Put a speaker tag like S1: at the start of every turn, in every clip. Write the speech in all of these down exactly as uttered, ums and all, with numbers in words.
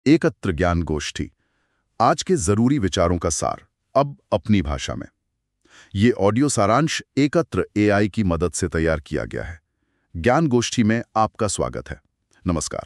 S1: एकत्र ज्ञान गोष्ठी, आज के जरूरी विचारों का सार, अब अपनी भाषा में। ये ऑडियो सारांश एकत्र एआई की मदद से तैयार किया गया है। ज्ञान गोष्ठी में आपका स्वागत है। नमस्कार।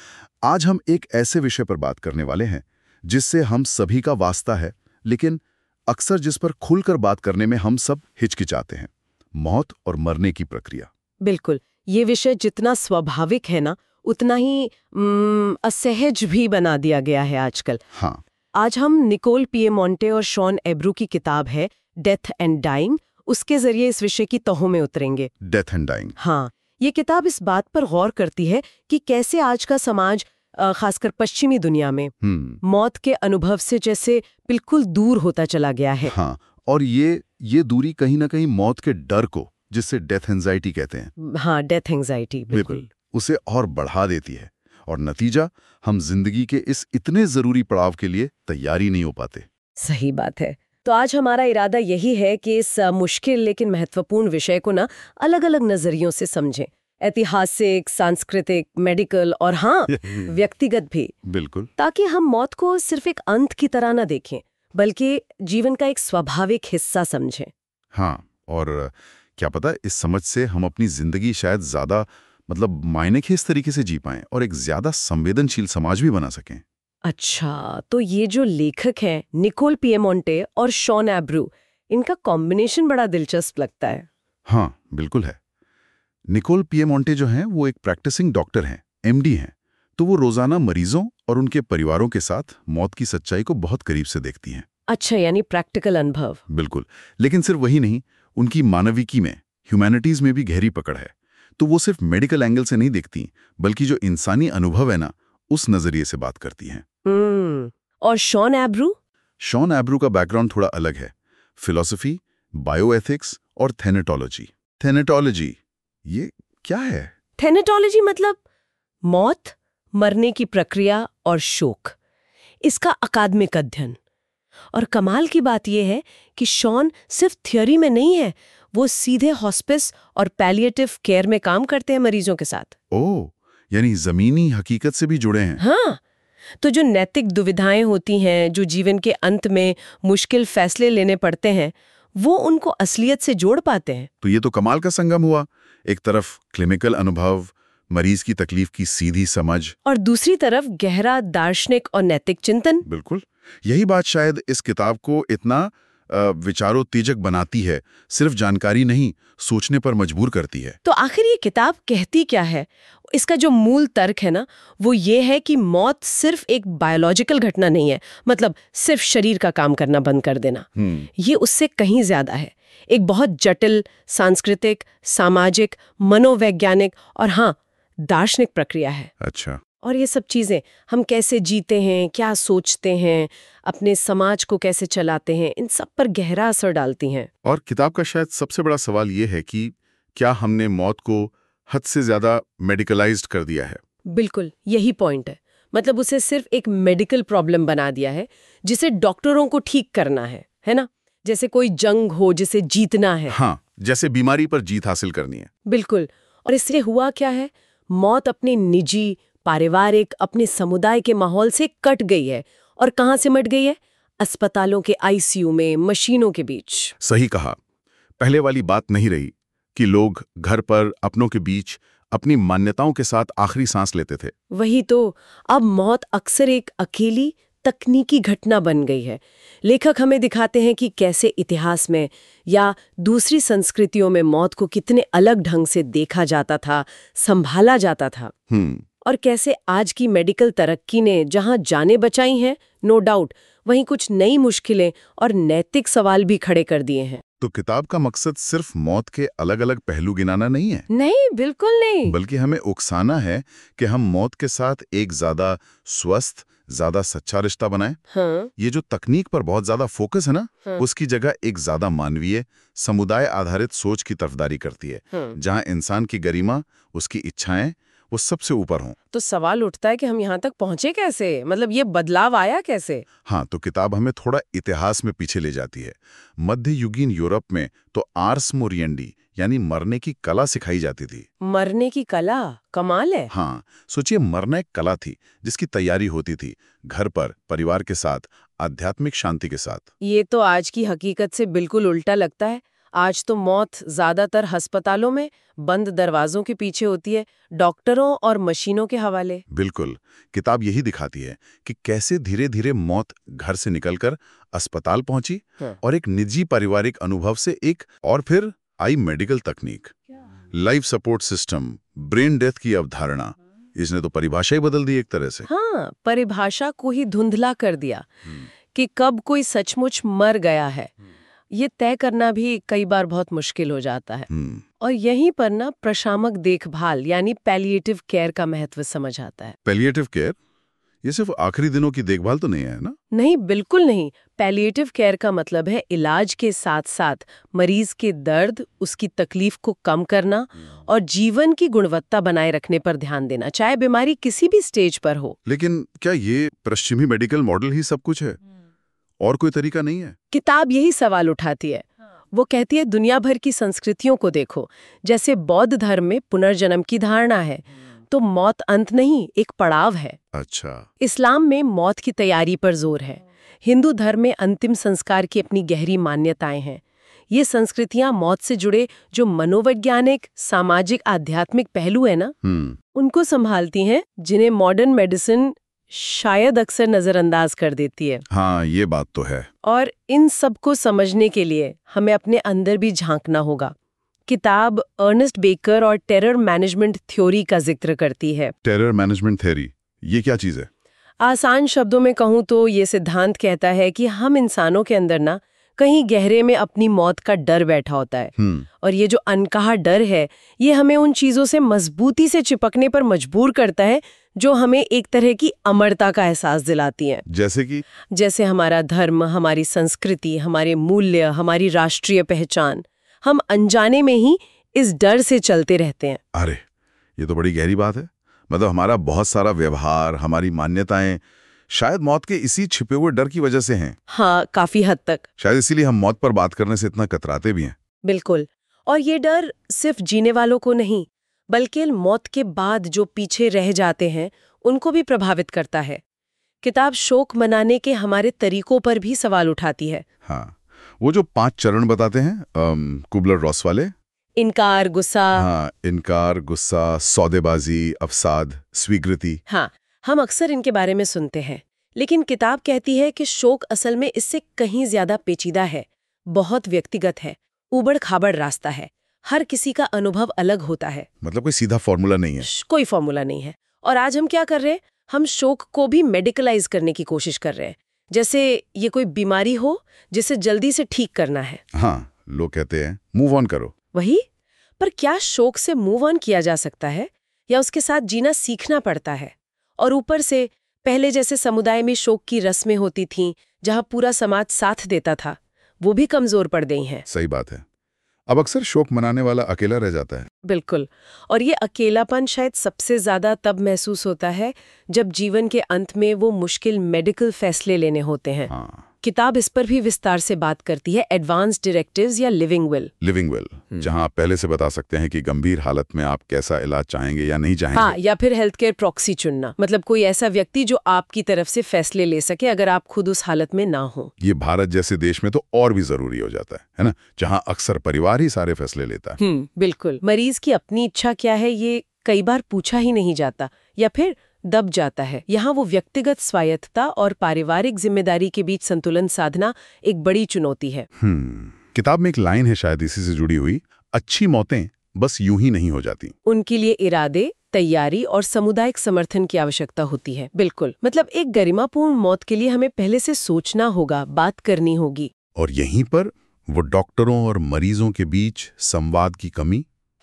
S1: आज हम एक ऐसे विषय पर बात करने वाले हैं जिससे हम सभी का वास्ता है, लेकिन अक्सर जिस पर खुलकर बात करने में हम सब हिचकिचाते हैं, मौत और मरने की प्रक्रिया।
S2: बिल्कुल, ये विषय जितना स्वाभाविक है ना, उतना ही उम्म, असहज भी बना दिया गया है आजकल।
S1: हाँ,
S2: आज हम निकोल पिएमोंटे और शॉन एब्रू की किताब है डेथ एंड डाइंग, उसके जरिए इस विषय की तहों में उतरेंगे।
S1: Death and dying.
S2: हाँ, ये किताब इस बात पर गौर करती है कि कैसे आज का समाज, अ, खासकर पश्चिमी दुनिया में,
S1: हम्म
S2: मौत के अनुभव से जैसे बिल्कुल दूर होता चला गया है।
S1: हाँ, और ये ये दूरी कहीं ना कहीं मौत के डर को, जिससे डेथ एंजाइटी कहते हैं,
S2: हाँ, डेथ एंजाइटी, बिल्कुल।
S1: उसे और बढ़ा देती है। और नतीजा, हम जिंदगी के इस इतने जरूरी पड़ाव के लिए तैयार ही नहीं हो पाते।
S2: सही बात है। तो आज हमारा इरादा यही है कि इस अ, मुश्किल लेकिन महत्वपूर्ण विषय को ना अलग-अलग नजरियों से समझें। ऐतिहासिक, सांस्कृतिक, मेडिकल और हाँ, व्यक्तिगत भी।
S1: बिल्कुल।
S2: ताकि हम मौत को सिर्फ एक अंत की तरह ना देखें, बल्कि जीवन का एक स्वाभाविक हिस्सा समझें।
S1: हाँ, और क्या पता इस समझ से हम अपनी जिंदगी शायद ज्यादा मतलब मायने के इस तरीके से जी पाएं और एक ज्यादा संवेदनशील समाज भी बना सकें।
S2: अच्छा, तो ये जो लेखक हैं निकोल पिएमोंटे और शॉन एब्रू, इनका कॉम्बिनेशन बड़ा दिलचस्प लगता है।
S1: हाँ, बिल्कुल है। निकोल पिएमोंटे जो हैं वो एक प्रैक्टिसिंग डॉक्टर हैं, एमडी हैं, तो वो रोजाना मरीजों और उनके परिवारों के साथ मौत की सच्चाई को बहुत करीब से देखती हैं।
S2: अच्छा, यानी प्रैक्टिकल अनुभव।
S1: बिल्कुल, लेकिन सिर्फ वही नहीं, उनकी मानविकी में, ह्यूमैनिटीज में भी गहरी पकड़ है। तो वो सिर्फ मेडिकल एंगल से नहीं देखती, बल्कि जो इंसानी अनुभव है ना, उस नजरिए से बात करती हैं।
S2: हम्म, और शॉन एब्रू?
S1: शॉन एब्रू का बैकग्राउंड थोड़ा अलग है। फिलॉसफी, बायोएथिक्स और थेनेटोलॉजी। थेनेटोलॉजी ये क्या है?
S2: थेनेटोलॉजी मतलब मौत, मरने की प्रक्रिया और शोक, इसका अकादमिक अध्ययन। और कमाल की बात यह है कि शॉन सिर्फ थ्योरी में नहीं है, वो सीधे हॉस्पिस और पैलिएटिव केयर में काम करते हैं मरीजों के साथ।
S1: ओह, यानी जमीनी हकीकत से भी जुड़े हैं।
S2: हाँ, तो जो नैतिक दुविधाएं होती हैं, जो जीवन के अंत में मुश्किल फैसले लेने पड़ते हैं, वो उनको असलियत से जोड़ पाते हैं।
S1: तो ये तो कमाल का संगम हुआ। एक तरफ क्लिनिकल अनुभव, मरीज की तकलीफ की सीधी समझ,
S2: और दूसरी तरफ गहरा दार्शनिक और नैतिक चिंतन।
S1: बिल्कुल। यही बात शायद इस किताब को इतना अ, विचारोत्तेजक बनाती है। सिर्फ जानकारी नहीं, सोचने पर मजबूर करती है।
S2: तो आखिर ये किताब कहती क्या है? इसका जो मूल तर्क है ना, वो ये है कि मौत सिर्फ एक बायोलॉजिकल घटना नहीं है, मतलब सिर्फ शरीर का काम करना बंद कर देना। ये उससे कहीं ज्यादा है। एक बहुत जटिल सांस्कृतिक, सामाजिक, मनोवैज्ञानिक और हाँ, दार्शनिक प्रक्रिया है।
S1: अच्छा।
S2: और ये सब चीजें, हम कैसे जीते हैं, क्या सोचते हैं, अपने समाज को कैसे चलाते हैं, इन सब पर गहरा असर डालती हैं।
S1: और किताब का शायद सबसे बड़ा सवाल ये है कि क्या हमने मौत को हद से ज्यादा मेडिकलाइज्ड कर दिया है?
S2: बिल्कुल, यही पॉइंट है। मतलब उसे सिर्फ एक मेडिकल प्रॉब्लम बना दिया है, जिसे डॉक्टरों को ठीक करना है, है ना? जैसे कोई जंग हो जिसे जीतना है।
S1: हाँ, जैसे बीमारी पर जीत हासिल करनी है।
S2: बिल्कुल। और इससे हुआ क्या है? मौत अपने निजी, पारिवारिक, अपने समुदाय के माहौल से कट गई है। और कहाँ सिमट गई है? अस्पतालों के आईसीयू में, मशीनों के बीच।
S1: सही कहा। पहले वाली बात नहीं रही कि लोग घर पर अपनों के बीच अपनी मान्यताओं के साथ आखिरी सांस लेते थे।
S2: वही तो। अब मौत अक्सर एक अकेली तकनीकी घटना बन गई है। लेखक हमें दिखाते हैं कि कैसे इतिहास में या दूसरी संस्कृतियों में मौत को कितने अलग ढंग से देखा जाता था, संभाला जाता था।
S1: हम्म
S2: और कैसे आज की मेडिकल तरक्की ने जहां जानें बचाई हैं, नो डाउट, वहीं कुछ नई मुश्किलें और नैतिक सवाल भी खड़े कर दिए हैं।
S1: तो किताब का मकसद सिर्फ मौत के अलग अलग पहलू गिनाना नहीं है।
S2: नहीं, बिल्कुल नहीं।
S1: बल्कि हमें उकसाना है कि हम मौत के साथ एक ज्यादा स्वस्थ, ज्यादा सच्चा रिश्ता बनाएं।
S2: हाँ,
S1: ये जो तकनीक पर बहुत ज्यादा फोकस है ना,
S2: हाँ,
S1: उसकी जगह एक ज्यादा मानवीय, समुदाय आधारित सोच की तरफदारी करती है।
S2: हाँ।
S1: जहां इंसान की गरिमा, उसकी इच्छाएं, वो सबसे ऊपर हों।
S2: तो सवाल उठता है कि हम यहाँ तक पहुंचे कैसे, मतलब ये बदलाव आया कैसे?
S1: हाँ, तो किताब हमें थोड़ा इतिहास में पीछे ले जाती है। मध्ययुगीन यूरोप में तो आर्स मोरिएंडी यानी मरने की कला सिखाई जाती थी।
S2: मरने की कला, कमाल है।
S1: हाँ, सोचिए, मरना एक कला थी जिसकी तैयारी होती थी घर पर, परिवार के साथ, आध्यात्मिक शांति के साथ।
S2: ये तो आज की हकीकत से बिल्कुल उल्टा लगता है। आज तो मौत ज्यादातर अस्पतालों में बंद दरवाजों के पीछे होती है, डॉक्टरों और मशीनों के हवाले।
S1: बिल्कुल, किताब यही दिखाती है कि कैसे धीरे धीरे मौत घर से निकलकर अस्पताल पहुंची।
S2: हाँ।
S1: और एक निजी पारिवारिक अनुभव से एक और फिर आई मेडिकल तकनीक, life support system, brain death की अवधारणा। इसने तो परिभाषा ही बदल दी एक तरह से।
S2: हाँ, परिभाषा को ही धुंधला कर दिया कि कब कोई सचमुच मर गया है, ये तय करना भी कई बार बहुत मुश्किल हो जाता है। और यहीं पर ना प्रशामक देखभाल यानी पैलिएटिव केयर का महत्व समझ आता है।
S1: पैलिएटिव केयर, ये सिर्फ आखिरी दिनों की देखभाल तो नहीं है ना?
S2: नहीं, बिल्कुल नहीं। पैलिएटिव केयर का मतलब है इलाज के साथ साथ मरीज के दर्द, उसकी तकलीफ को कम करना और जीवन की गुणवत्ता बनाए रखने पर ध्यान देना, चाहे बीमारी किसी भी स्टेज पर हो।
S1: लेकिन क्या ये पश्चिमी मेडिकल मॉडल ही सब कुछ है और कोई तरीका नहीं है?
S2: किताब यही सवाल उठाती है। वो कहती है दुनिया भर की संस्कृतियों को देखो। जैसे बौद्ध धर्म में पुनर्जन्म की धारणा है, तो मौत अंत नहीं, एक पड़ाव है।
S1: अच्छा।
S2: इस्लाम में मौत की तैयारी पर जोर है। हिंदू धर्म में अंतिम संस्कार की अपनी गहरी मान्यताएं हैं। ये संस्कृतियां मौत से जुड़े जो मनोवैज्ञानिक, सामाजिक, आध्यात्मिक पहलू है ना, उनको संभालती हैं, जिन्हें मॉडर्न मेडिसिन शायद अक्सर नजरअंदाज कर देती है।
S1: हाँ, ये बात तो है।
S2: और इन सब को समझने के लिए हमें अपने अंदर भी झांकना होगा। किताब अर्नेस्ट बेकर और टेरर मैनेजमेंट थ्योरी का जिक्र करती है।
S1: टेरर मैनेजमेंट थ्योरी, ये क्या चीज है?
S2: आसान शब्दों में कहूँ तो ये सिद्धांत कहता है कि हम इंसानों के अंदर ना कहीं गहरे में अपनी मौत का डर बैठा होता है। और ये जो अनकहा डर है, ये हमें उन चीजों से मजबूती से चिपकने पर मजबूर करता है जो हमें एक तरह की अमरता का एहसास दिलाती हैं।
S1: जैसे कि
S2: जैसे हमारा धर्म, हमारी संस्कृति, हमारे मूल्य, हमारी राष्ट्रीय पहचान। हम अनजाने में ही इस डर से चलते रहते हैं।
S1: अरे, ये तो बड़ी गहरी बात है। मतलब हमारा बहुत सारा व्यवहार, हमारी मान्यताएं शायद मौत के इसी छिपे हुए डर की वजह से हैं।
S2: हाँ, काफी हद तक।
S1: शायद इसीलिए हम मौत पर बात करने से इतना कतराते भी हैं।
S2: बिल्कुल। और ये डर सिर्फ जीने वालों को नहीं, बल्कि मौत के बाद जो पीछे रह जाते हैं उनको भी प्रभावित करता है। किताब शोक मनाने के हमारे तरीकों पर भी सवाल उठाती है।
S1: हाँ, वो जो पांच चरण बताते हैं कुबलर रॉस वाले,
S2: इनकार, गुस्सा।
S1: हाँ, इनकार, गुस्सा, सौदेबाजी, अवसाद, स्वीकृति।
S2: हाँ, हम अक्सर इनके बारे में सुनते हैं, लेकिन किताब कहती है कि शोक असल में इससे कहीं ज्यादा पेचीदा है, बहुत व्यक्तिगत है, उबड़ खाबड़ रास्ता है। हर किसी का अनुभव अलग होता है।
S1: मतलब कोई सीधा फॉर्मूला नहीं है।
S2: कोई फॉर्मूला नहीं है। और आज हम क्या कर रहे हैं, हम शोक को भी मेडिकलाइज करने की कोशिश कर रहे हैं, जैसे ये कोई बीमारी हो जिसे जल्दी से ठीक करना है।
S1: हाँ, लोग कहते हैं मूव ऑन करो।
S2: वही, पर क्या शोक से मूव ऑन किया जा सकता है या उसके साथ जीना सीखना पड़ता है? और ऊपर से पहले जैसे समुदाय में शोक की रस्में होती थीं, जहां पूरा समाज साथ देता था, वो भी कमजोर पड़ गई हैं।
S1: सही बात है। अब अक्सर शोक मनाने वाला अकेला रह जाता है।
S2: बिल्कुल। और ये अकेलापन शायद सबसे ज्यादा तब महसूस होता है जब जीवन के अंत में वो मुश्किल मेडिकल फैसले लेने होते हैं।
S1: हाँ।
S2: किताब इस पर भी विस्तार से बात करती है, एडवांस डायरेक्टिव्स या लिविंग विल।
S1: लिविंग विल, जहां आप पहले से बता सकते हैं कि गंभीर हालत में आप कैसा इलाज चाहेंगे या नहीं चाहेंगे।
S2: हाँ, या फिर हेल्थ केयर प्रॉक्सी चुनना, मतलब कोई ऐसा व्यक्ति जो आपकी तरफ से फैसले ले सके अगर आप खुद उस हालत में ना हो।
S1: ये भारत जैसे देश में तो और भी जरूरी हो जाता है, है ना, जहां अक्सर परिवार ही सारे फैसले लेता है।
S2: बिल्कुल। मरीज की अपनी इच्छा क्या है ये कई बार पूछा ही नहीं जाता या फिर दब जाता है। यहाँ वो व्यक्तिगत स्वायत्तता और पारिवारिक जिम्मेदारी के बीच संतुलन साधना एक बड़ी चुनौती है।
S1: हम्म किताब में एक लाइन है शायद इसी से जुड़ी हुई, अच्छी मौतें बस यूं ही नहीं हो जाती,
S2: उनके लिए इरादे, तैयारी और सामुदायिक समर्थन की आवश्यकता होती है। बिल्कुल, मतलब एक गरिमापूर्ण मौत के लिए हमें पहले से सोचना होगा, बात करनी होगी।
S1: और यहीं पर वो डॉक्टरों और मरीजों के बीच संवाद की कमी।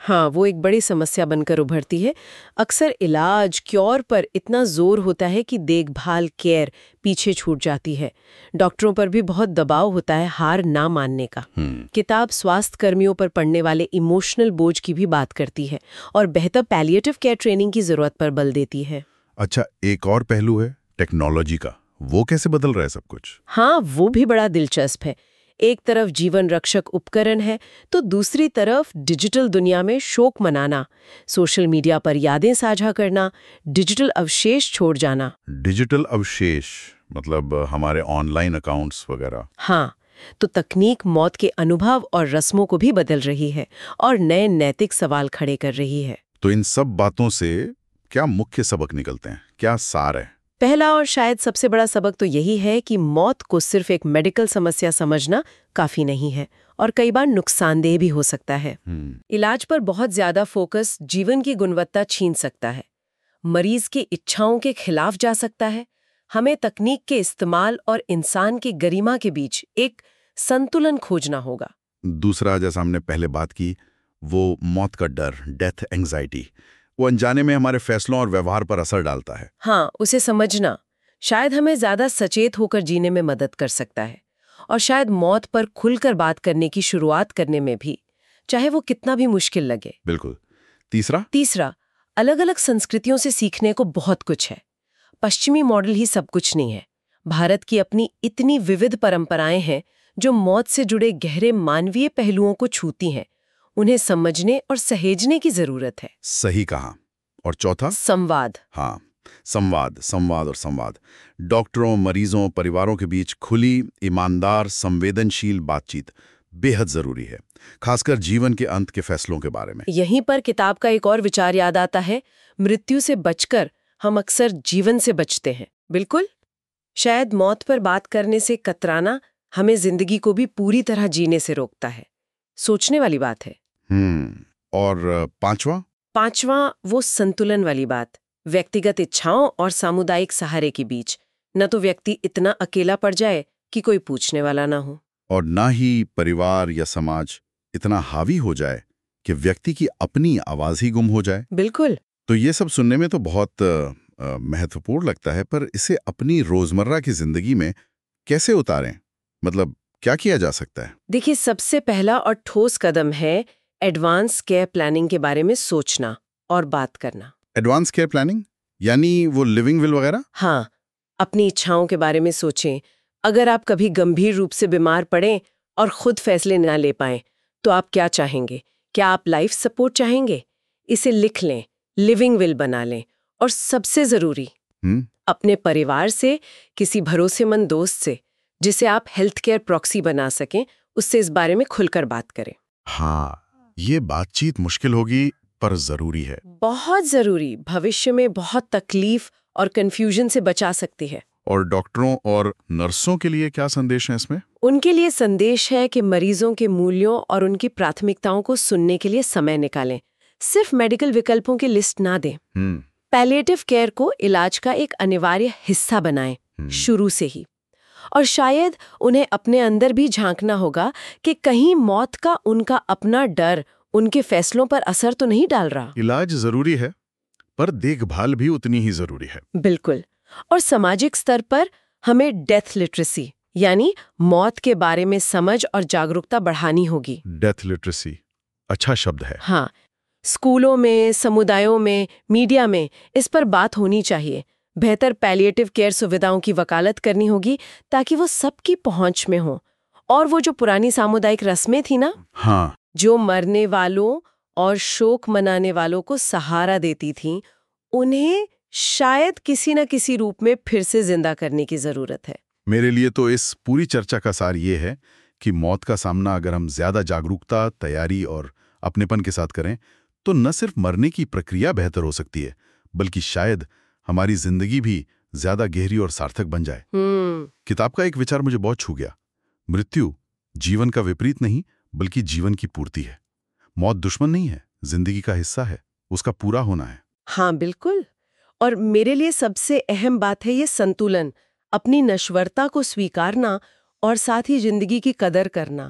S2: हाँ, वो एक बड़ी समस्या बनकर उभरती है। अक्सर इलाज, क्योर पर इतना जोर होता है कि देखभाल, केयर पीछे छूट जाती है। डॉक्टरों पर भी बहुत दबाव होता है हार ना मानने का। किताब स्वास्थ्य कर्मियों पर पड़ने वाले इमोशनल बोझ की भी बात करती है और बेहतर पैलिएटिव केयर ट्रेनिंग की जरूरत पर बल देती है।
S1: अच्छा, एक और पहलू है टेक्नोलॉजी का। वो कैसे बदल रहा है सब कुछ?
S2: हाँ, वो भी बड़ा दिलचस्प है। एक तरफ जीवन रक्षक उपकरण है तो दूसरी तरफ डिजिटल दुनिया में शोक मनाना, सोशल मीडिया पर यादें साझा करना, डिजिटल अवशेष छोड़ जाना।
S1: डिजिटल अवशेष मतलब हमारे ऑनलाइन अकाउंट्स वगैरह?
S2: हाँ, तो तकनीक मौत के अनुभव और रस्मों को भी बदल रही है और नए नैतिक सवाल खड़े कर रही है।
S1: तो इन सब बातों से क्या मुख्य सबक निकलते हैं? क्या सार है?
S2: पहला और शायद सबसे बड़ा सबक तो यही है कि मौत को सिर्फ एक मेडिकल समस्या समझना काफी नहीं है और कई बार नुकसानदेह भी हो सकता है। इलाज पर बहुत ज्यादा फोकस जीवन की गुणवत्ता छीन सकता है, मरीज की इच्छाओं के खिलाफ जा सकता है। हमें तकनीक के इस्तेमाल और इंसान की गरिमा के बीच एक संतुलन खोजना होगा।
S1: दूसरा, जैसा हमने पहले बात की, वो मौत का डर, डेथ एंजाइटी, वो अनजाने में हमारे फैसलों और व्यवहार पर असर डालता है।
S2: हाँ, उसे समझना शायद हमें ज्यादा सचेत होकर जीने में मदद कर सकता है और शायद मौत पर खुलकर बात करने की शुरुआत करने में भी, चाहे वो कितना भी मुश्किल लगे।
S1: बिल्कुल। तीसरा
S2: तीसरा अलग अलग संस्कृतियों से सीखने को बहुत कुछ है। पश्चिमी मॉडल ही सब कुछ नहीं है। भारत की अपनी इतनी विविध परंपराएं हैं जो मौत से जुड़े गहरे मानवीय पहलुओं को छूती हैं। उन्हें समझने और सहेजने की जरूरत है।
S1: सही कहा। और चौथा,
S2: संवाद।
S1: हाँ, संवाद, संवाद और संवाद। डॉक्टरों, मरीजों, परिवारों के बीच खुली, ईमानदार, संवेदनशील बातचीत बेहद जरूरी है, खासकर जीवन के अंत के फैसलों के बारे में।
S2: यहीं पर किताब का एक और विचार याद आता है, मृत्यु से बचकर हम अक्सर जीवन से बचते हैं। बिल्कुल, शायद मौत पर बात करने से कतराना हमें जिंदगी को भी पूरी तरह जीने से रोकता है। सोचने वाली बात है।
S1: हम्म और पांचवा
S2: पांचवा वो संतुलन वाली बात, व्यक्तिगत इच्छाओं और सामुदायिक सहारे के बीच। न तो व्यक्ति इतना अकेला पड़ जाए कि कोई पूछने वाला ना हो,
S1: और ना ही परिवार या समाज इतना हावी हो जाए कि व्यक्ति की अपनी आवाज ही गुम हो जाए।
S2: बिल्कुल।
S1: तो ये सब सुनने में तो बहुत आ, महत्वपूर्ण लगता है, पर इसे अपनी रोजमर्रा की जिंदगी में कैसे उतारें? मतलब क्या किया जा सकता है?
S2: देखिए, सबसे पहला और ठोस कदम है एडवांस केयर प्लानिंग के बारे में सोचना और बात करना।
S1: एडवांस केयर प्लानिंग यानी वो लिविंग विल वगैरह?
S2: हाँ, अपनी इच्छाओं के बारे में सोचें। अगर आप कभी गंभीर रूप से बीमार पड़ें और खुद फैसले ना ले पाएं, तो आप क्या चाहेंगे? क्या आप लाइफ सपोर्ट चाहेंगे? इसे लिख लें, लिविंग विल बना लें। और सबसे जरूरी,
S1: हुँ?
S2: अपने परिवार से, किसी भरोसेमंद दोस्त से, जिसे आप हेल्थ केयर प्रॉक्सी बना सकें, उससे इस बारे में खुलकर बात करें।
S1: हाँ, ये बातचीत मुश्किल होगी पर जरूरी है।
S2: बहुत जरूरी, भविष्य में बहुत तकलीफ और कंफ्यूजन से बचा सकती है।
S1: और डॉक्टरों और नर्सों के लिए क्या संदेश है इसमें?
S2: उनके लिए संदेश है कि मरीजों के मूल्यों और उनकी प्राथमिकताओं को सुनने के लिए समय निकालें। सिर्फ मेडिकल विकल्पों की लिस्ट ना दें। पैलिएटिव केयर को इलाज का एक अनिवार्य हिस्सा बनाएं शुरू से ही। और शायद उन्हें अपने अंदर भी झांकना होगा कि कहीं मौत का उनका अपना डर उनके फैसलों पर असर तो नहीं डाल रहा।
S1: इलाज जरूरी है, पर देखभाल भी उतनी ही जरूरी है।
S2: बिल्कुल। और सामाजिक स्तर पर हमें डेथ लिटरेसी यानी मौत के बारे में समझ और जागरूकता बढ़ानी होगी।
S1: डेथ लिटरेसी अच्छा शब्द है।
S2: हाँ, स्कूलों में, समुदायों में, मीडिया में इस पर बात होनी चाहिए। बेहतर पैलिएटिव केयर सुविधाओं की वकालत करनी होगी ताकि वो सबकी पहुंच में हो। और वो जो पुरानी सामुदायिक रस्में थी ना,
S1: हाँ,
S2: जो मरने वालों और शोक मनाने वालों को सहारा देती थीं, उन्हें शायद किसी न किसी रूप में फिर से जिंदा करने की जरूरत है।
S1: मेरे लिए तो इस पूरी चर्चा का सार ये है कि मौत का सामना अगर हम ज्यादा जागरूकता, तैयारी और अपनेपन के साथ करें, तो न सिर्फ मरने की प्रक्रिया बेहतर हो सकती है, बल्कि शायद हमारी जिंदगी भी ज्यादा गहरी और सार्थक बन जाए। किताब का एक विचार मुझे बहुत छू गया। मृत्यु जीवन का विपरीत नहीं, बल्कि जीवन की पूर्ति है। मौत दुश्मन नहीं है, जिंदगी का हिस्सा है, उसका पूरा होना है।
S2: हाँ, बिल्कुल। और मेरे लिए सबसे अहम बात है ये संतुलन, अपनी नश्वरता को स्वीकारना और साथ ही जिंदगी की कदर करना।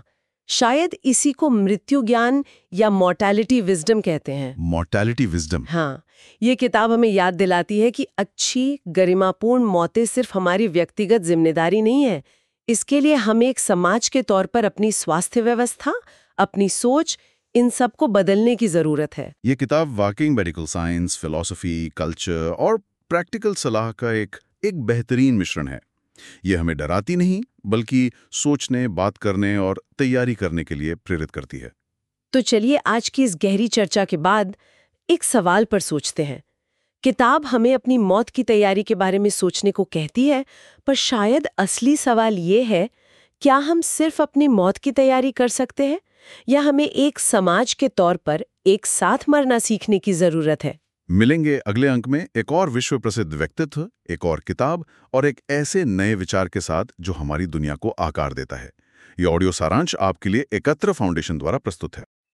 S2: शायद इसी को मृत्यु ज्ञान या मॉर्टैलिटी विजडम कहते हैं।
S1: Mortality wisdom.
S2: हाँ, ये किताब हमें याद दिलाती है कि अच्छी गरिमापूर्ण मौतें सिर्फ हमारी व्यक्तिगत जिम्मेदारी नहीं है। इसके लिए हमें एक समाज के तौर पर अपनी स्वास्थ्य व्यवस्था, अपनी सोच, इन सब को बदलने की जरूरत है।
S1: ये किताब वाकई मेडिकल साइंस, फिलॉसफी, कल्चर और प्रैक्टिकल सलाह का एक एक बेहतरीन मिश्रण है। ये हमें डराती नहीं बल्कि सोचने, बात करने और तैयारी करने के लिए प्रेरित करती है।
S2: तो चलिए आज की इस गहरी चर्चा के बाद एक सवाल पर सोचते हैं। किताब हमें अपनी मौत की तैयारी के बारे में सोचने को कहती है, पर शायद असली सवाल ये है, क्या हम सिर्फ अपनी मौत की तैयारी कर सकते हैं या हमें एक समाज के तौर पर एक साथ मरना सीखने की जरूरत है?
S1: मिलेंगे अगले अंक में एक और विश्व प्रसिद्ध व्यक्तित्व, एक और किताब और एक ऐसे नए विचार के साथ जो हमारी दुनिया को आकार देता है। ये ऑडियो सारांश आपके लिए एकत्र फाउंडेशन द्वारा प्रस्तुत है।